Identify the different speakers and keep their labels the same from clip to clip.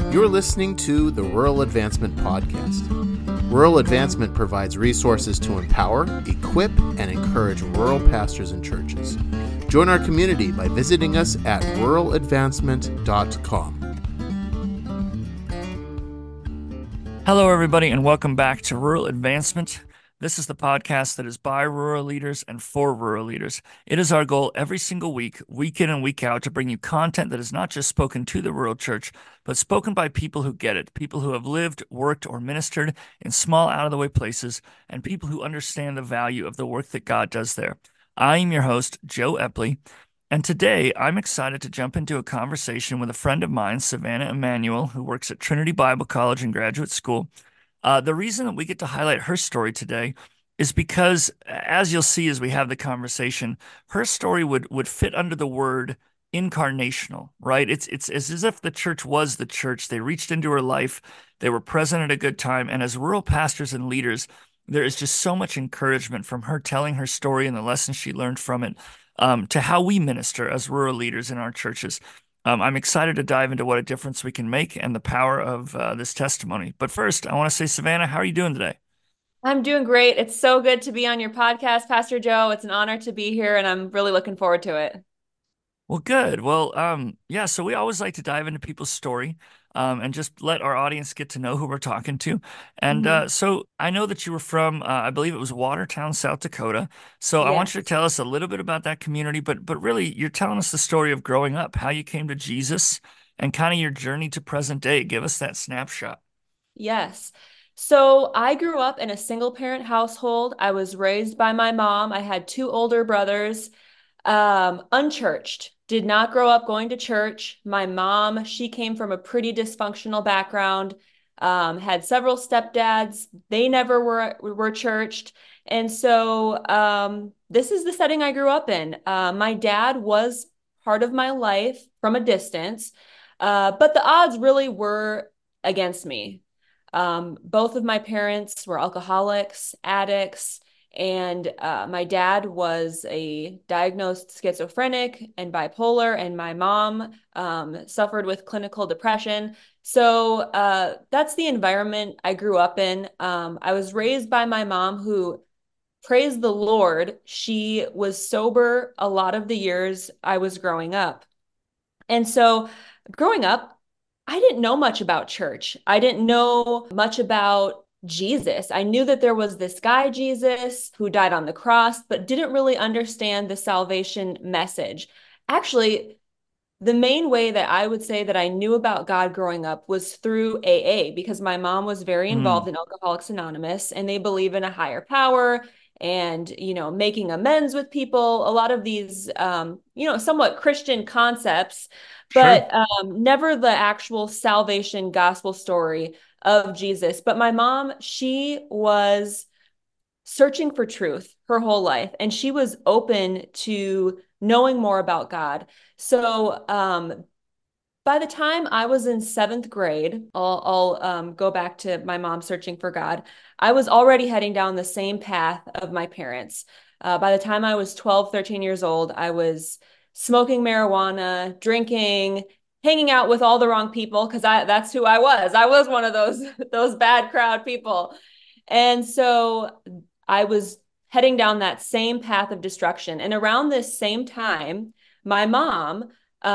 Speaker 1: You're listening to the Rural Advancement Podcast. Rural Advancement provides resources to empower, equip, and encourage rural pastors and churches. Join our community by visiting us at ruraladvancement.com.
Speaker 2: Hello, everybody, and welcome back to Rural Advancement. This is the podcast that is by rural leaders and for rural leaders. It is our goal every single week, week in and week out, to bring you content that is not just spoken to the rural church, but spoken by people who get it, people who have lived, worked, or ministered in small, out-of-the-way places, and people who understand the value of the work that God does there. I am your host, Joe Epley, and today I'm excited to jump into a conversation with a friend of mine, Savannah Emanuel, who works at Trinity Bible College and Graduate School. The reason that we get to highlight her story today is because, as you'll see as we have the conversation, her story would fit under the word incarnational, right? It's as if the church was the church. They reached into her life, they were present at a good time, and as rural pastors and leaders, there is just so much encouragement from her telling her story and the lessons she learned from it, to how we minister as rural leaders in our churches. I'm excited to dive into what a difference we can make and the power of this testimony. But first, I want to say, Savannah, how are you doing today?
Speaker 3: I'm doing great. It's so good to be on your podcast, Pastor Joe. It's an honor to be here, and I'm really looking forward to it.
Speaker 2: Well, good. Well, yeah, so we always like to dive into people's story, and just let our audience get to know who we're talking to. And
Speaker 3: Mhm.
Speaker 2: so I know that you were from, I believe it was Watertown, South Dakota. So I want you to
Speaker 3: Yes.
Speaker 2: tell us a little bit about that community, but really, you're telling us the story of growing up, how you came to Jesus, and kind of your journey to present day. Give us that snapshot.
Speaker 3: Yes. So I grew up in a single parent household. I was raised by my mom. I had two older brothers, unchurched, did not grow up going to church. My mom, she came from a pretty dysfunctional background, had several stepdads. They never were churched. And so this is the setting I grew up in. My dad was part of my life from a distance, but the odds really were against me. Both of my parents were alcoholics, addicts, and my dad was a diagnosed schizophrenic and bipolar, and my mom suffered with clinical depression. So that's the environment I grew up in. I was raised by my mom who, praise the Lord, she was sober a lot of the years I was growing up. And so growing up, I didn't know much about church. I didn't know much about Jesus. I knew that there was this guy, Jesus, who died on the cross, but didn't really understand the salvation message. Actually, the main way that I would say that I knew about God growing up was through AA, because my mom was very
Speaker 2: Hmm.
Speaker 3: involved in Alcoholics Anonymous, and they believe in a higher power and, making amends with people, a lot of these, somewhat Christian concepts,
Speaker 2: Sure.
Speaker 3: but never the actual salvation gospel story of Jesus. But my mom, she was searching for truth her whole life, and she was open to knowing more about God. So by the time I was in seventh grade, I'll go back to my mom searching for God. I was already heading down the same path of my parents. By the time I was 12, 13 years old, I was smoking marijuana, drinking, hanging out with all the wrong people because that's who I was. I was one of those those bad crowd people. And so I was heading down that same path of destruction. And around this same time, my mom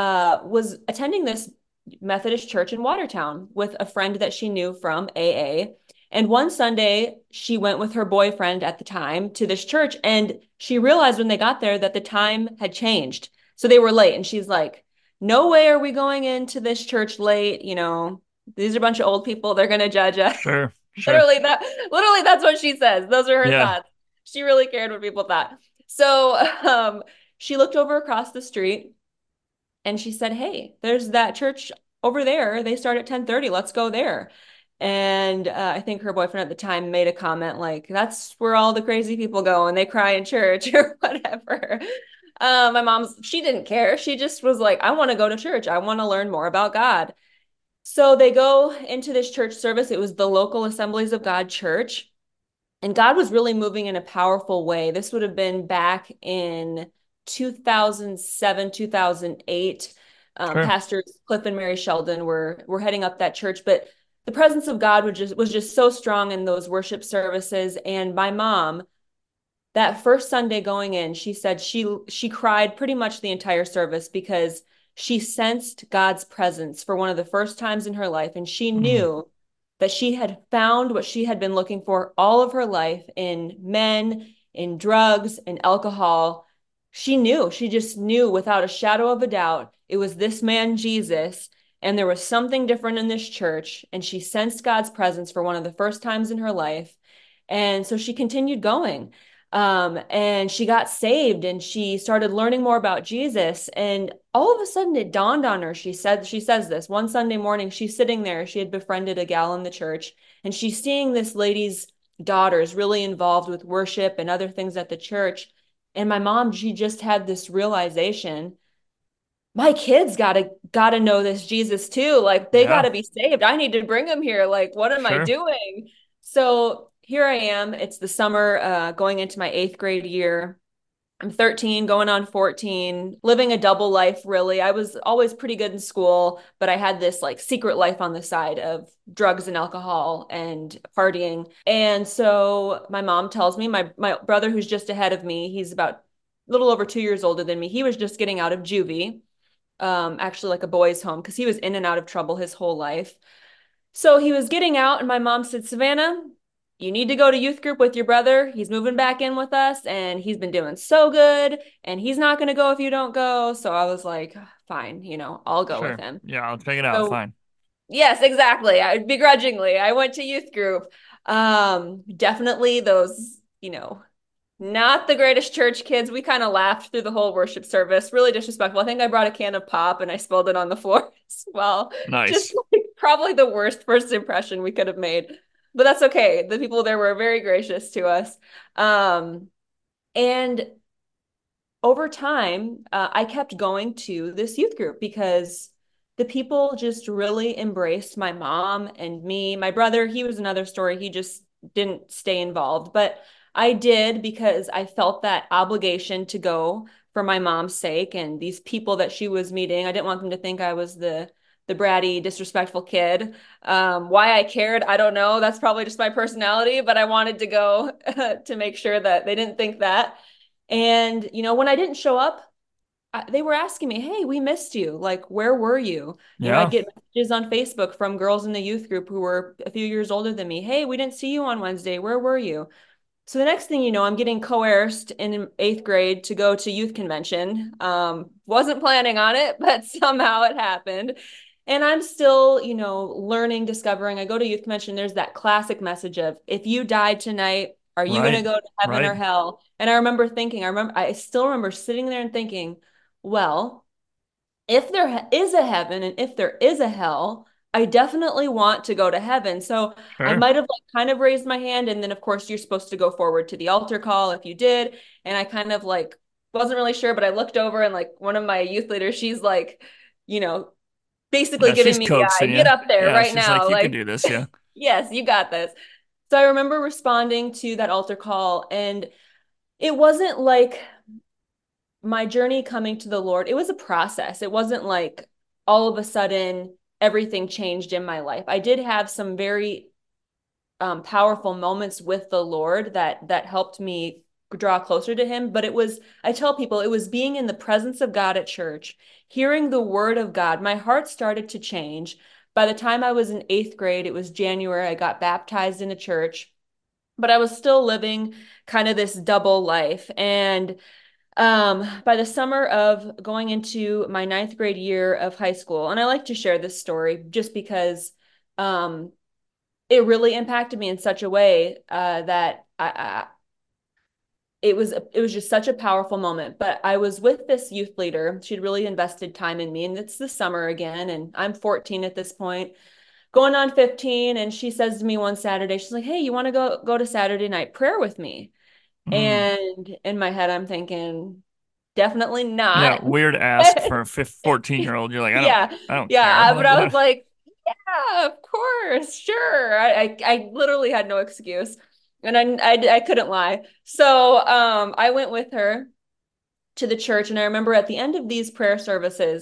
Speaker 3: was attending this Methodist church in Watertown with a friend that she knew from AA. And one Sunday, she went with her boyfriend at the time to this church, and she realized when they got there that the time had changed. So they were late, and she's like, "No way are we going into this church late. These are a bunch of old people. They're going to judge us."
Speaker 2: Sure. Sure.
Speaker 3: Literally, that's what she says. Those are her
Speaker 2: Yeah.
Speaker 3: thoughts. She really cared what people thought. So she looked over across the street and she said, "Hey, there's that church over there. They start at 10:30. Let's go there." And I think her boyfriend at the time made a comment like, "That's where all the crazy people go and they cry in church," or whatever. She didn't care. She just was like, "I want to go to church. I want to learn more about God." So they go into this church service. It was the local Assemblies of God church. And God was really moving in a powerful way. This would have been back in 2007, 2008.
Speaker 2: Sure.
Speaker 3: Pastors Cliff and Mary Sheldon were heading up that church, but the presence of God was just so strong in those worship services. And my mom, that first Sunday going in, she said she cried pretty much the entire service because she sensed God's presence for one of the first times in her life, and she
Speaker 2: Mm.
Speaker 3: knew that she had found what she had been looking for all of her life in men, in drugs, in alcohol. She just knew without a shadow of a doubt it was this man Jesus, and there was something different in this church, and she sensed God's presence for one of the first times in her life. And so she continued going. And she got saved and she started learning more about Jesus. And all of a sudden it dawned on her. She says this one Sunday morning, she's sitting there. She had befriended a gal in the church, and she's seeing this lady's daughters really involved with worship and other things at the church. And my mom, she just had this realization, my kids gotta know this Jesus too. Like they
Speaker 2: Yeah,
Speaker 3: gotta be saved. I need to bring them here. Like, what am I
Speaker 2: sure.
Speaker 3: doing? So here I am. It's the summer, going into my eighth grade year. I'm 13, going on 14, living a double life, really. I was always pretty good in school, but I had this like secret life on the side of drugs and alcohol and partying. And so my mom tells me, my brother, who's just ahead of me, he's about a little over 2 years older than me. He was just getting out of juvie, actually like a boys' home, because he was in and out of trouble his whole life. So he was getting out, and my mom said, Savannah, you need to go to youth group with your brother. He's moving back in with us, and he's been doing so good, and he's not going to go if you don't go. So I was like, fine, I'll go with
Speaker 2: Sure.
Speaker 3: him.
Speaker 2: Yeah, I'll check it out.
Speaker 3: So,
Speaker 2: Fine.
Speaker 3: yes, exactly. I begrudgingly, I went to youth group. Definitely those, not the greatest church kids. We kind of laughed through the whole worship service. Really disrespectful. I think I brought a can of pop and I spilled it on the floor as well. Just
Speaker 2: Nice.
Speaker 3: like probably the worst first impression we could have made. But that's okay. The people there were very gracious to us. And over time, I kept going to this youth group because the people just really embraced my mom and me. My brother, he was another story. He just didn't stay involved, but I did because I felt that obligation to go for my mom's sake and these people that she was meeting. I didn't want them to think I was the bratty, disrespectful kid. Why I cared, I don't know. That's probably just my personality, but I wanted to go to make sure that they didn't think that. And, when I didn't show up, they were asking me, hey, we missed you. Like, where were you? I'd
Speaker 2: Yeah,
Speaker 3: get messages on Facebook from girls in the youth group who were a few years older than me. Hey, we didn't see you on Wednesday. Where were you? So the next thing you know, I'm getting coerced in eighth grade to go to youth convention. Wasn't planning on it, but somehow it happened. And I'm still, learning, discovering. I go to youth convention. There's that classic message of, if you died tonight, are you going to
Speaker 2: right.
Speaker 3: go to heaven or
Speaker 2: Right.
Speaker 3: hell? And I still remember sitting there and thinking, well, if there is a heaven and if there is a hell, I definitely want to go to heaven. So I
Speaker 2: Sure.
Speaker 3: might have like kind of raised my hand. And then, of course, you're supposed to go forward to the altar call if you did. And I kind of like wasn't really sure, but I looked over and like one of my youth leaders, she's like, you know, basically
Speaker 2: Yeah,
Speaker 3: giving
Speaker 2: she's
Speaker 3: me the eye,
Speaker 2: coaxing
Speaker 3: get
Speaker 2: you.
Speaker 3: up there
Speaker 2: Yeah,
Speaker 3: right
Speaker 2: she's like,
Speaker 3: now.
Speaker 2: you can
Speaker 3: Like,
Speaker 2: do this. Yeah.
Speaker 3: yes, you got this. So I remember responding to that altar call, and it wasn't like my journey coming to the Lord, it was a process. It wasn't like all of a sudden everything changed in my life. I did have some very powerful moments with the Lord that helped me draw closer to him. But I tell people, it was being in the presence of God at church, hearing the word of God. My heart started to change. By the time I was in eighth grade, it was January, I got baptized in a church, but I was still living kind of this double life. And by the summer of going into my ninth grade year of high school, and I like to share this story just because um, it really impacted me in such a way that it was just such a powerful moment. But I was with this youth leader. She'd really invested time in me, and it's the summer again, and I'm 14 at this point, going on 15. And she says to me one Saturday, she's like, "Hey, you want to go to Saturday night prayer with me?"
Speaker 2: Mm.
Speaker 3: And in my head, I'm thinking, definitely
Speaker 2: Yeah,
Speaker 3: not.
Speaker 2: weird ask for a 14-year-old. You're like,
Speaker 3: Yeah,
Speaker 2: I don't care.
Speaker 3: yeah. But
Speaker 2: Like
Speaker 3: I was
Speaker 2: what?
Speaker 3: like, yeah, of course, sure. I literally had no excuse, and I couldn't lie. So I went with her to the church, and I remember at the end of these prayer services,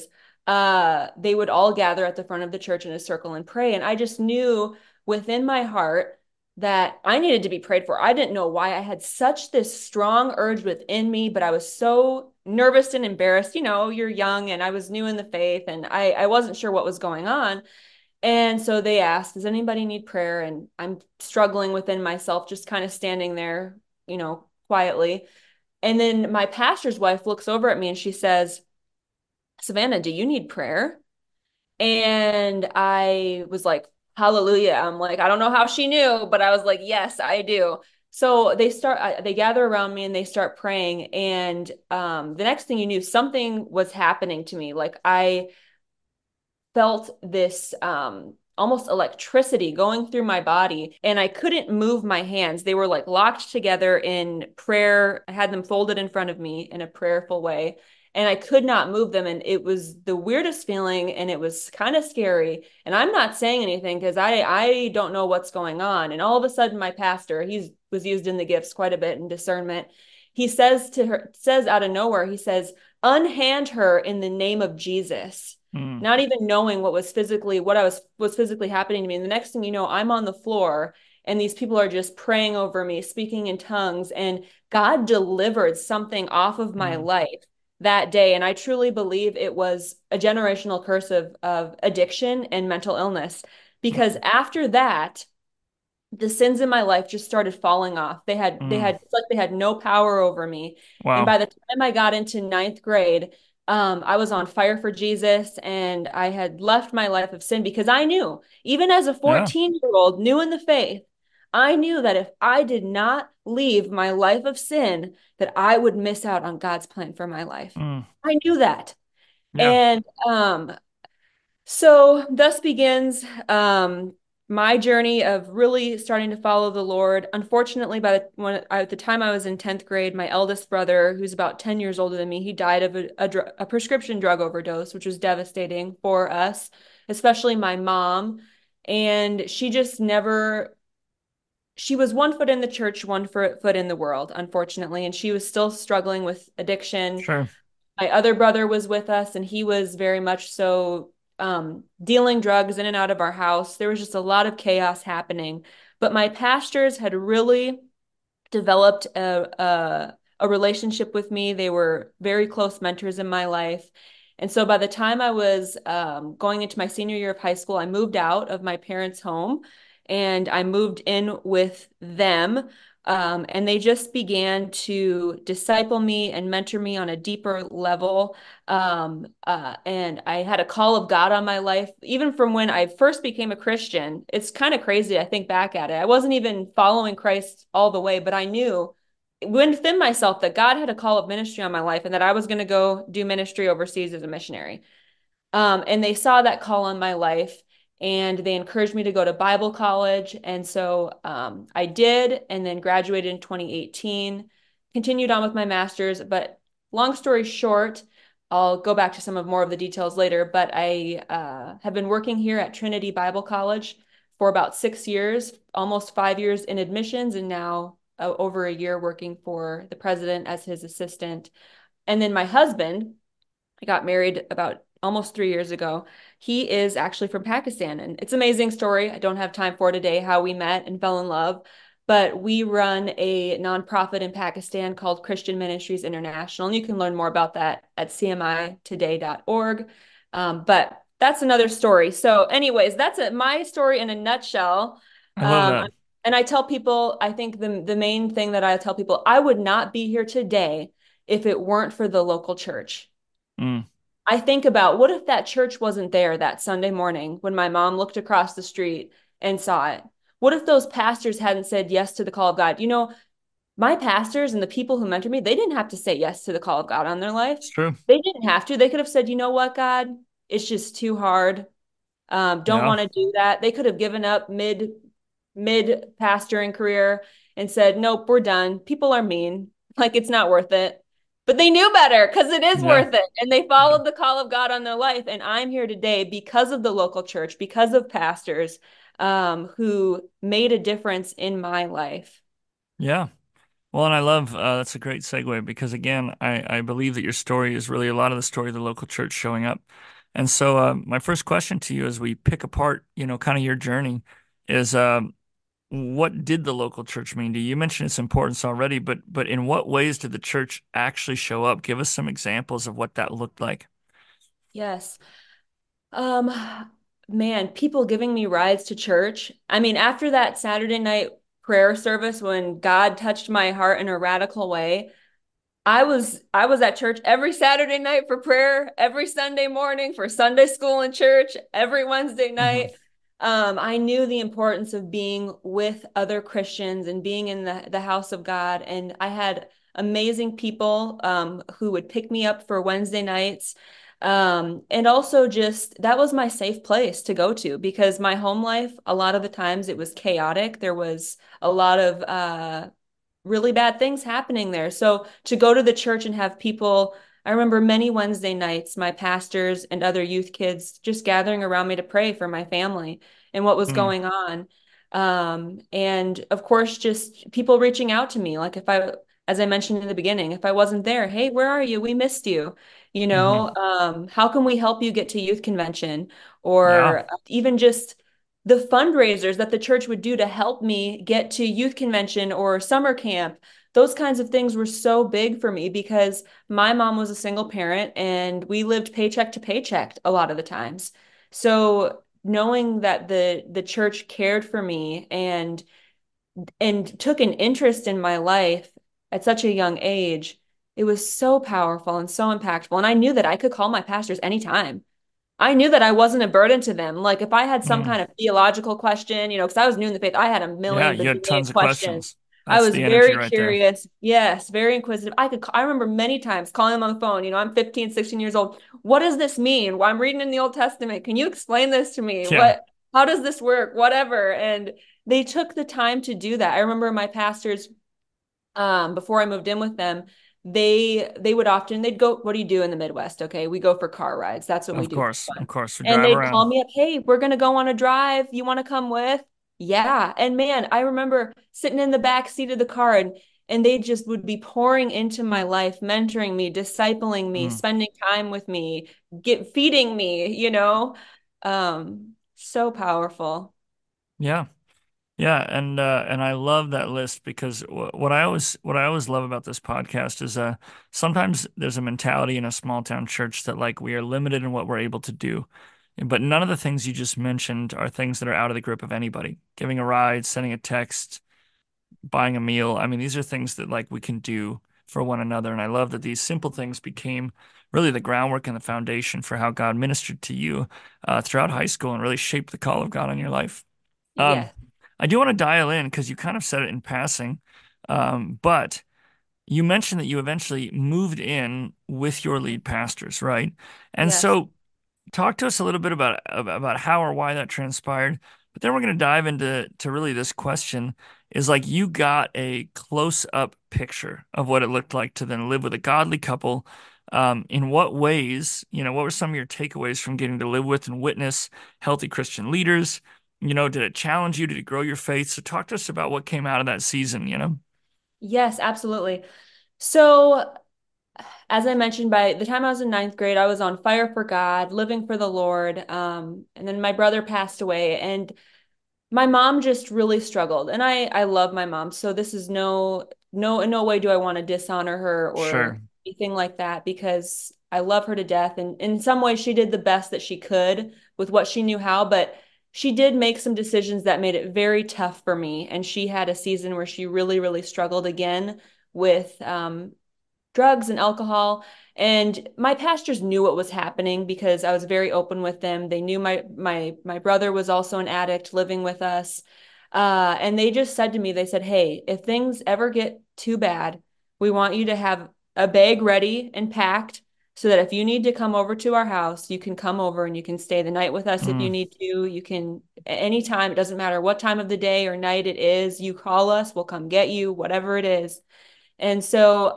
Speaker 3: they would all gather at the front of the church in a circle and pray. And I just knew within my heart that I needed to be prayed for. I didn't know why I had such this strong urge within me, but I was so nervous and embarrassed. You know, you're young and I was new in the faith and I wasn't sure what was going on. And so they asked, does anybody need prayer? And I'm struggling within myself, just kind of standing there, quietly. And then my pastor's wife looks over at me and she says, Savannah, do you need prayer? And I was like, hallelujah. I'm like, I don't know how she knew, but I was like, yes, I do. So they gather around me and they start praying. And the next thing you knew, something was happening to me. Like I felt this almost electricity going through my body, and I couldn't move my hands. They were like locked together in prayer. I had them folded in front of me in a prayerful way, and I could not move them. And it was the weirdest feeling, and it was kind of scary. And I'm not saying anything because I don't know what's going on. And all of a sudden, my pastor, he was used in the gifts quite a bit in discernment. He says to her, says out of nowhere, he says, unhand her in the name of Jesus.
Speaker 2: Mm.
Speaker 3: Not even knowing what I was physically happening to me. And the next thing you know, I'm on the floor and these people are just praying over me, speaking in tongues, and God delivered something off of my life that day. And I truly believe it was a generational curse of addiction and mental illness. Because after that, the sins in my life just started falling off. It's like they had no power over me. And
Speaker 2: Wow.
Speaker 3: by the time I got into ninth grade, I was on fire for Jesus and I had left my life of sin because I knew, even as a
Speaker 2: Yeah.
Speaker 3: 14-year-old new in the faith, I knew that if I did not leave my life of sin, that I would miss out on God's plan for my life.
Speaker 2: Mm.
Speaker 3: I knew that.
Speaker 2: Yeah.
Speaker 3: And so thus begins my journey of really starting to follow the Lord. Unfortunately, at the time I was in 10th grade, my eldest brother, who's about 10 years older than me, he died of a prescription drug overdose, which was devastating for us, especially my mom. And she was one foot in the church, one foot in the world, unfortunately. And she was still struggling with addiction.
Speaker 2: Sure.
Speaker 3: My other brother was with us, and he was very much so dealing drugs in and out of our house. There was just a lot of chaos happening. But my pastors had really developed a relationship with me. They were very close mentors in my life. And so by the time I was going into my senior year of high school, I moved out of my parents' home and I moved in with them. And they just began to disciple me and mentor me on a deeper level. And I had a call of God on my life, even from when I first became a Christian. It's kind of crazy. I think back at it. I wasn't even following Christ all the way, but I knew within myself that God had a call of ministry on my life and that I was going to go do ministry overseas as a missionary. And they saw that call on my life and they encouraged me to go to Bible college. And so I did, and then graduated in 2018, continued on with my master's. But long story short, I'll go back to some of more of the details later. But I have been working here at Trinity Bible College for about 6 years, almost 5 years in admissions, and now over a year working for the president as his assistant. And then my husband, I got married about almost 3 years ago. He is actually from Pakistan, and it's an amazing story. I don't have time for today how we met and fell in love, but we run a nonprofit in Pakistan called Christian Ministries International, and you can learn more about that at cmitoday.org. But that's another story. So, anyways, my story in a nutshell.
Speaker 2: I love
Speaker 3: Um,
Speaker 2: that.
Speaker 3: and I tell people, I think the main thing that I tell people, I would not be here today if it weren't for the local church.
Speaker 2: Mm.
Speaker 3: I think about what if that church wasn't there that Sunday morning when my mom looked across the street and saw it? What if those pastors hadn't said yes to the call of God? My pastors and the people who mentored me, they didn't have to say yes to the call of God on their life.
Speaker 2: It's true.
Speaker 3: They didn't have to. They could have said, you know what, God, it's just too hard. Don't
Speaker 2: Yeah.
Speaker 3: want to do that. They could have given up mid pastoring career and said, nope, we're done. People are mean. Like it's not worth it. But they knew better because it is
Speaker 2: Yeah.
Speaker 3: worth it. And they
Speaker 2: Yeah.
Speaker 3: followed the call of God on their life. And I'm here today because of the local church, because of pastors who made a difference in my life.
Speaker 2: Yeah. Well, and I love that's a great segue because again, I believe that your story is really a lot of the story of the local church showing up. And so, my first question to you as we pick apart, kind of your journey is, what did the local church mean to you? You mentioned its importance already, but in what ways did the church actually show up? Give us some examples of what that looked like.
Speaker 3: Yes. Um, Man, people giving me rides to church. I mean, after that Saturday night prayer service when God touched my heart in a radical way, I was at church every Saturday night for prayer, every Sunday morning for Sunday school and church, every Wednesday
Speaker 2: Hmm.
Speaker 3: night. I knew the importance of being with other Christians and being in the house of God. And I had amazing people who would pick me up for Wednesday nights. And also just that was my safe place to go to because my home life, a lot of the times it was chaotic. There was a lot of really bad things happening there. So to go to the church and have people, I remember many Wednesday nights, my pastors and other youth kids just gathering around me to pray for my family and what was
Speaker 2: Mm.
Speaker 3: going on. And of course, just people reaching out to me. Like if I, as I mentioned in the beginning, if I wasn't there, hey, where are you? We missed you.
Speaker 2: Hmm.
Speaker 3: How can we help you get to youth convention?
Speaker 2: Yeah.
Speaker 3: Or even just the fundraisers that the church would do to help me get to youth convention or summer camp. Those kinds of things were so big for me because my mom was a single parent and we lived paycheck to paycheck a lot of the times. So knowing that the church cared for me and took an interest in my life at such a young age, it was so powerful and so impactful. And I knew that I could call my pastors anytime. I knew that I wasn't a burden to them. Like if I had some
Speaker 2: Mm.
Speaker 3: kind of theological question, because I was new in the faith, I had a
Speaker 2: Yeah,
Speaker 3: million
Speaker 2: you had
Speaker 3: bajillion
Speaker 2: tons of
Speaker 3: questions.
Speaker 2: questions.
Speaker 3: I
Speaker 2: That's
Speaker 3: was
Speaker 2: the energy
Speaker 3: very
Speaker 2: right there.
Speaker 3: curious. Yes, very inquisitive. I remember many times calling them on the phone. I'm 15, 16 years old. What does this mean? Well, I'm reading in the Old Testament. Can you explain this to me?
Speaker 2: Yeah.
Speaker 3: How does this work? Whatever. And they took the time to do that. I remember my pastors before I moved in with them, they would often they'd go, what do you do in the Midwest? Okay, we go for car rides. That's what we
Speaker 2: Of
Speaker 3: do for
Speaker 2: course. Of
Speaker 3: fun.
Speaker 2: course. We
Speaker 3: And
Speaker 2: drive
Speaker 3: they'd
Speaker 2: around.
Speaker 3: call me up, hey, we're gonna go on a drive. You want to come with? Yeah. And man, I remember sitting in the back seat of the car and they just would be pouring into my life, mentoring me, discipling me,
Speaker 2: Mm.
Speaker 3: spending time with me, get feeding me. So powerful.
Speaker 2: Yeah. Yeah, and I love that list because what I always love about this podcast is sometimes there's a mentality in a small town church that like we are limited in what we're able to do. But none of the things you just mentioned are things that are out of the grip of anybody. Giving a ride, sending a text, buying a meal. I mean, these are things that like we can do for one another. And I love that these simple things became really the groundwork and the foundation for how God ministered to you throughout high school and really shaped the call of God on your life. Um,
Speaker 3: Yes.
Speaker 2: I do want to dial in because you kind of said it in passing, but you mentioned that you eventually moved in with your lead pastors, right? And
Speaker 3: Yes.
Speaker 2: so talk to us a little bit about how or why that transpired. But then we're going to dive into really this question is like you got a close-up picture of what it looked like to then live with a godly couple. In what ways, what were some of your takeaways from getting to live with and witness healthy Christian leaders? Did it challenge you? Did it grow your faith? So talk to us about what came out of that season.
Speaker 3: Yes, absolutely. So as I mentioned, by the time I was in ninth grade, I was on fire for God, living for the Lord. And then my brother passed away, and my mom just really struggled. And I love my mom, so this is no in no way do I want to dishonor her
Speaker 2: Sure.
Speaker 3: or anything like that because I love her to death. And in some ways, she did the best that she could with what she knew how, but she did make some decisions that made it very tough for me. And she had a season where she really, really struggled again with drugs and alcohol. And my pastors knew what was happening because I was very open with them. They knew my brother was also an addict living with us. And they just said to me, they said, hey, if things ever get too bad, we want you to have a bag ready and packed so that if you need to come over to our house, you can come over and you can stay the night with us if you
Speaker 2: Mm.
Speaker 3: need to. You can anytime, it doesn't matter what time of the day or night it is, you call us, we'll come get you, whatever it is. And so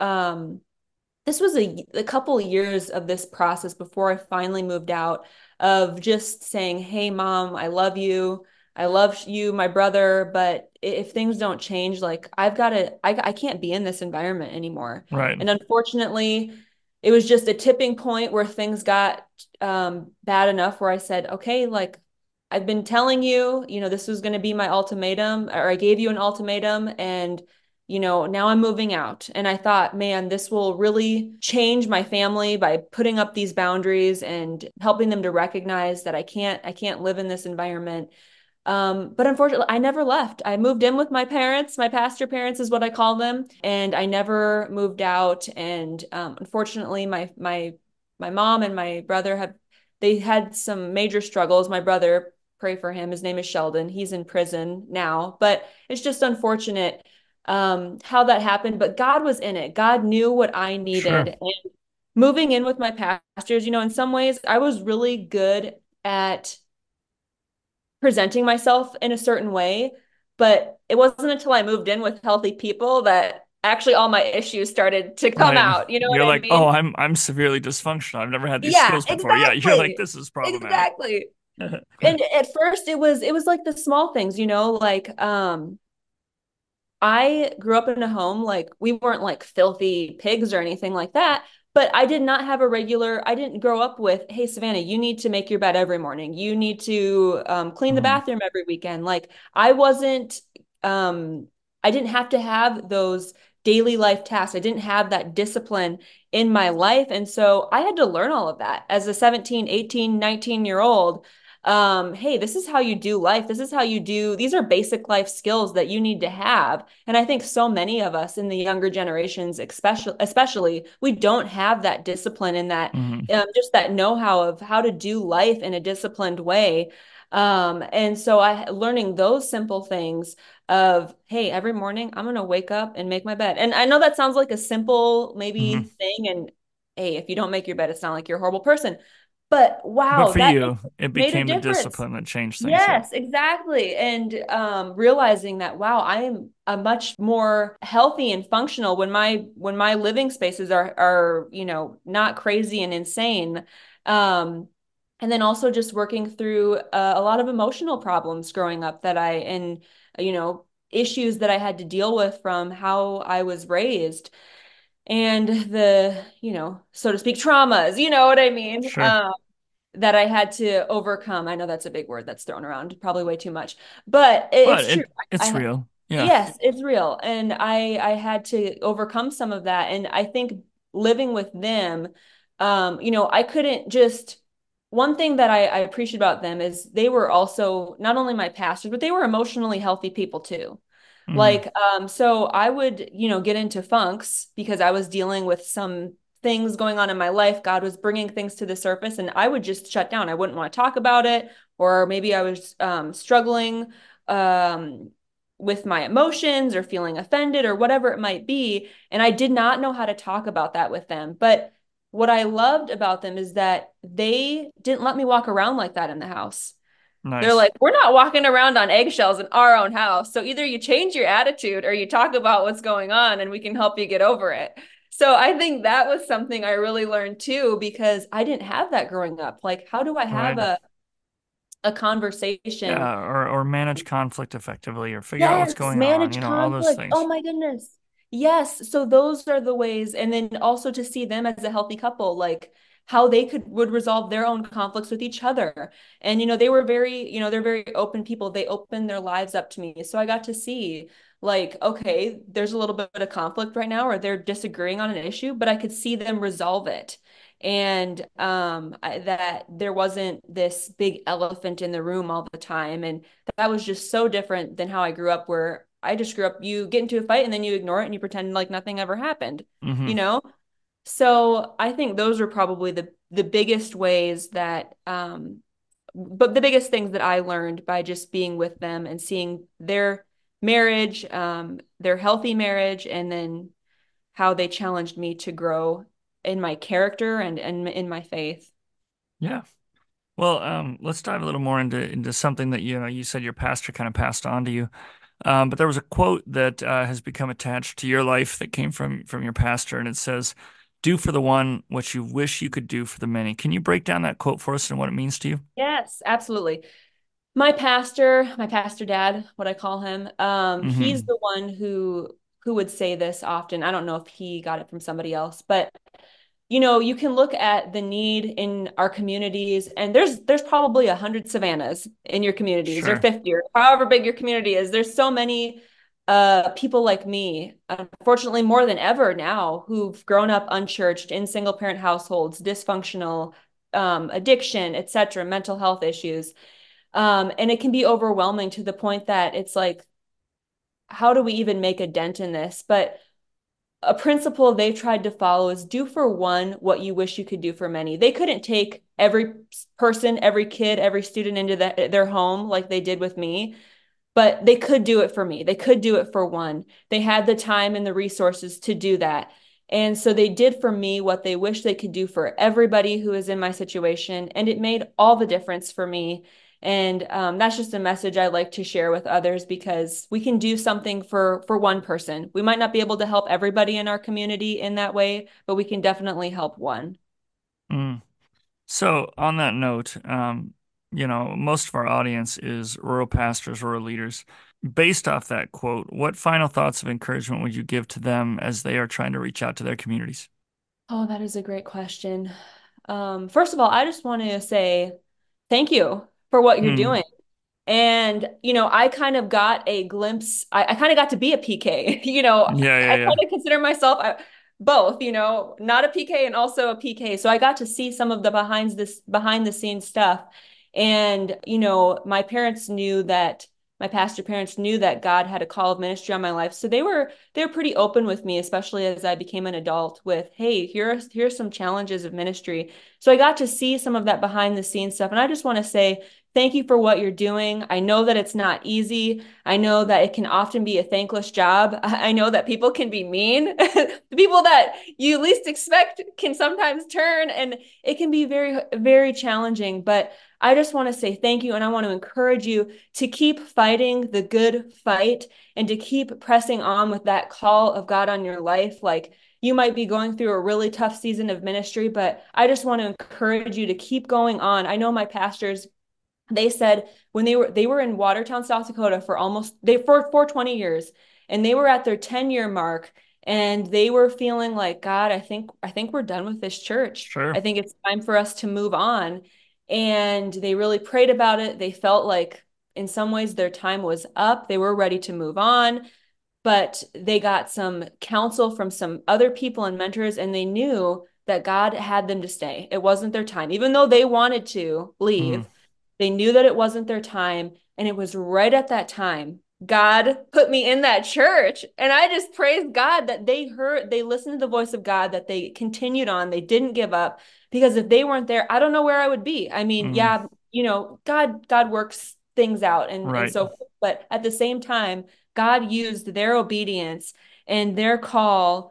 Speaker 3: this was a couple of years of this process before I finally moved out of just saying, hey, mom, I love you. I love you, my brother, but if things don't change, like I can't be in this environment anymore.
Speaker 2: Right.
Speaker 3: And unfortunately, it was just a tipping point where things got bad enough where I said, okay, like I've been telling you, this was going to be my ultimatum, or I gave you an ultimatum, and now I'm moving out. And I thought, man, this will really change my family by putting up these boundaries and helping them to recognize that I can't live in this environment. But unfortunately, I never left. I moved in with my parents. My pastor parents is what I call them, and I never moved out. And unfortunately, my mom and my brother they had some major struggles. My brother, pray for him. His name is Sheldon. He's in prison now, but it's just unfortunate how that happened. But God was in it. God knew what I needed.
Speaker 2: Sure.
Speaker 3: And moving in with my pastors, in some ways, I was really good at presenting myself in a certain way. But it wasn't until I moved in with healthy people that actually all my issues started to come
Speaker 2: Right.
Speaker 3: out. You know what
Speaker 2: You're
Speaker 3: I
Speaker 2: like, oh,
Speaker 3: mean?
Speaker 2: I'm severely dysfunctional. I've never had these
Speaker 3: Yeah,
Speaker 2: skills before. Yeah, you're like,
Speaker 3: exactly.
Speaker 2: this is problematic.
Speaker 3: Exactly. And at first it was like the small things, like I grew up in a home, like we weren't like filthy pigs or anything like that, but I did not have I didn't grow up with, hey, Savannah, you need to make your bed every morning. You need to clean the
Speaker 2: Mhm.
Speaker 3: bathroom every weekend. Like um, I didn't have to have those daily life tasks. I didn't have that discipline in my life. And so I had to learn all of that as a 17, 18, 19-year old. Hey, this is how you do life. This is how you do, these are basic life skills that you need to have. And I think so many of us in the younger generations, especially, we don't have that discipline and that
Speaker 2: Mhm.
Speaker 3: just that know-how of how to do life in a disciplined way. And so I learning those simple things of, hey, every morning I'm gonna wake up and make my bed. And I know that sounds like a simple maybe
Speaker 2: Mhm.
Speaker 3: thing. And hey, if you don't make your bed, it's not like you're a horrible person. But
Speaker 2: But
Speaker 3: wow,
Speaker 2: for
Speaker 3: that
Speaker 2: you, it
Speaker 3: made a
Speaker 2: became the
Speaker 3: difference.
Speaker 2: discipline that changed things. Yeah.
Speaker 3: Yes, exactly. And realizing that, wow, I am a much more healthy and functional when my living spaces are, not crazy and insane. Um, and then also just working through a lot of emotional problems growing up and, issues that I had to deal with from how I was raised and so to speak, traumas, you know what I mean?
Speaker 2: Sure.
Speaker 3: That I had to overcome. I know that's a big word that's thrown around, probably way too much, but
Speaker 2: But
Speaker 3: it's true.
Speaker 2: it's
Speaker 3: I
Speaker 2: real. Yeah.
Speaker 3: Yes, it's real, and I had to overcome some of that, and I think living with them, I couldn't just. One thing that I appreciate about them is they were also not only my pastors, but they were emotionally healthy people too.
Speaker 2: Hmm.
Speaker 3: Like, so I would, get into funks because I was dealing with some things going on in my life. God was bringing things to the surface, and I would just shut down. I wouldn't want to talk about it, or maybe I was struggling um, with my emotions or feeling offended or whatever it might be. And I did not know how to talk about that with them. But what I loved about them is that they didn't let me walk around like that in the house. They're
Speaker 2: Nice.
Speaker 3: like, we're not walking around on eggshells in our own house. So either you change your attitude or you talk about what's going on and we can help you get over it. So I think that was something I really learned too, because I didn't have that growing up. Like, how do I have
Speaker 2: Right.
Speaker 3: a conversation?
Speaker 2: Yeah. Or manage conflict effectively or figure out what's
Speaker 3: Yes,
Speaker 2: going on.
Speaker 3: manage
Speaker 2: All those
Speaker 3: conflict. Oh
Speaker 2: things.
Speaker 3: my goodness. Yes. So those are the ways. And then also to see them as a healthy couple, like how they would resolve their own conflicts with each other. And they were very, they're very open people. They opened their lives up to me. So I got to see like, okay, there's a little bit of conflict right now, or they're disagreeing on an issue, but I could see them resolve it. And that there wasn't this big elephant in the room all the time. And that was just so different than how I grew up, where I just grew up, you get into a fight and then you ignore it and you pretend like nothing ever happened, you
Speaker 2: Hmm.
Speaker 3: know? So I think those are probably the biggest ways that but the biggest things that I learned by just being with them and seeing their marriage, their healthy marriage, and then how they challenged me to grow in my character and in my faith.
Speaker 2: Yeah. Well, let's dive a little more into something that you said your pastor kind of passed on to you. But there was a quote that has become attached to your life that came from your pastor, and it says, "Do for the one what you wish you could do for the many." Can you break down that quote for us and what it means to you?
Speaker 3: Yes, absolutely. My pastor dad, what I call him, he's
Speaker 2: Hmm.
Speaker 3: the one who would say this often. I don't know if he got it from somebody else, but you can look at the need in our communities, and there's probably 100 Savannahs in your communities, or
Speaker 2: Sure.
Speaker 3: 50, or however big your community is. There's so many people like me, unfortunately more than ever now, who've grown up unchurched in single parent households, dysfunctional, addiction, etc., mental health issues. And it can be overwhelming to the point that it's like, how do we even make a dent in this? But a principle they tried to follow is do for one what you wish you could do for many. They couldn't take every person, every kid, every student into their home like they did with me, but they could do it for me. They could do it for one. They had the time and the resources to do that. And so they did for me what they wish they could do for everybody who is in my situation. And it made all the difference for me. And that's just a message I like to share with others, because we can do something for one person. We might not be able to help everybody in our community in that way, but we can definitely help one.
Speaker 2: Mm. So on that note, most of our audience is rural pastors, rural leaders. Based off that quote, what final thoughts of encouragement would you give to them as they are trying to reach out to their communities?
Speaker 3: Oh, that is a great question. First of all, I just want to say thank you for what you're
Speaker 2: Mm.
Speaker 3: doing. And, I kind of got a glimpse. I kind of got to be a PK.
Speaker 2: Yeah, yeah,
Speaker 3: I
Speaker 2: yeah.
Speaker 3: kind of consider myself both, not a PK and also a PK. So I got to see some of the behind the scenes stuff. And, my pastor parents knew that God had a call of ministry on my life. So they were pretty open with me, especially as I became an adult, with, hey, here's some challenges of ministry. So I got to see some of that behind the scenes stuff. And I just want to say, thank you for what you're doing. I know that it's not easy. I know that it can often be a thankless job. I know that people can be mean. The people that you least expect can sometimes turn, and it can be very, very challenging. But I just want to say thank you. And I want to encourage you to keep fighting the good fight and to keep pressing on with that call of God on your life. Like, you might be going through a really tough season of ministry, but I just want to encourage you to keep going on. I know my pastors, they said when they were in Watertown, South Dakota for 20 years, and they were at their 10-year mark, and they were feeling like, God, I think we're done with this church. I
Speaker 2: Sure.
Speaker 3: think it's time for us to move on. And they really prayed about it. They felt like in some ways their time was up. They were ready to move on, but they got some counsel from some other people and mentors, and they knew that God had them to stay. It wasn't their time. Even though they wanted to
Speaker 2: Mm.
Speaker 3: leave, they knew that it wasn't their time. And it was right at that time God put me in that church. And I just praise God that they listened to the voice of God, that they continued on, they didn't give up. Because if they weren't there, I don't know where I would be. I mean,
Speaker 2: Mm.
Speaker 3: yeah, God works things out, and
Speaker 2: Right.
Speaker 3: so, but at the same time, God used their obedience and their call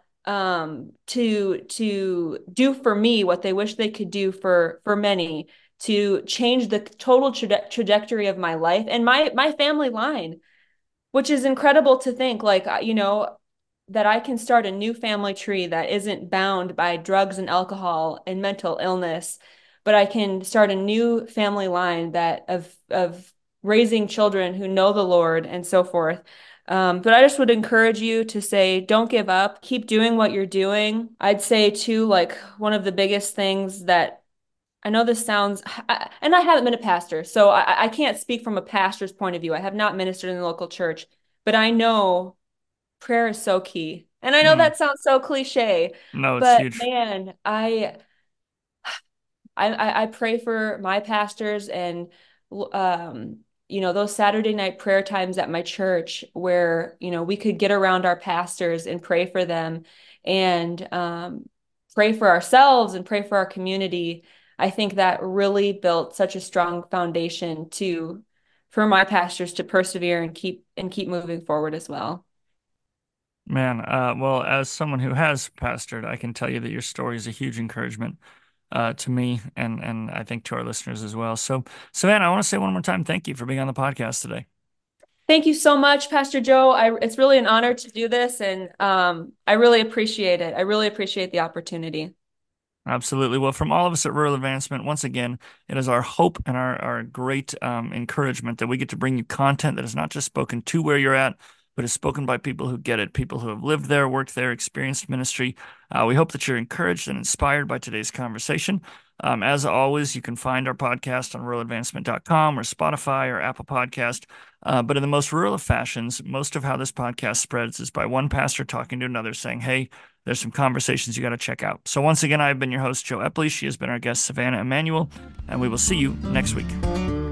Speaker 3: to do for me what they wish they could do for many, to change the total trajectory of my life and my family line, which is incredible to think, like, that I can start a new family tree that isn't bound by drugs and alcohol and mental illness, but I can start a new family line that of raising children who know the Lord and so forth. But I just would encourage you to say, don't give up, keep doing what you're doing. I'd say too, like, one of the biggest things that I know this sounds, and I haven't been a pastor, so I can't speak from a pastor's point of view. I have not ministered in the local church, but I know prayer is so key. And I know
Speaker 2: Mm.
Speaker 3: that sounds so cliche,
Speaker 2: No, it's
Speaker 3: but
Speaker 2: huge.
Speaker 3: man, I pray for my pastors, and those Saturday night prayer times at my church where we could get around our pastors and pray for them, and pray for ourselves and pray for our community. I think that really built such a strong foundation to for my pastors to persevere and keep moving forward as well.
Speaker 2: Man, well, as someone who has pastored, I can tell you that your story is a huge encouragement to me and I think to our listeners as well. So, Savannah, I want to say one more time, thank you for being on the podcast today.
Speaker 3: Thank you so much, Pastor Joe. It's really an honor to do this, and I really appreciate it. I really appreciate the opportunity.
Speaker 2: Absolutely. Well, from all of us at Rural Advancement, once again, it is our hope and our great encouragement that we get to bring you content that is not just spoken to where you're at, but is spoken by people who get it, people who have lived there, worked there, experienced ministry. We hope that you're encouraged and inspired by today's conversation. As always, you can find our podcast on ruraladvancement.com or Spotify or Apple Podcast. But in the most rural of fashions, most of how this podcast spreads is by one pastor talking to another saying, hey, there's some conversations you got to check out. So once again, I've been your host, Joe Epley. She has been our guest, Savannah Emanuel, and we will see you next week.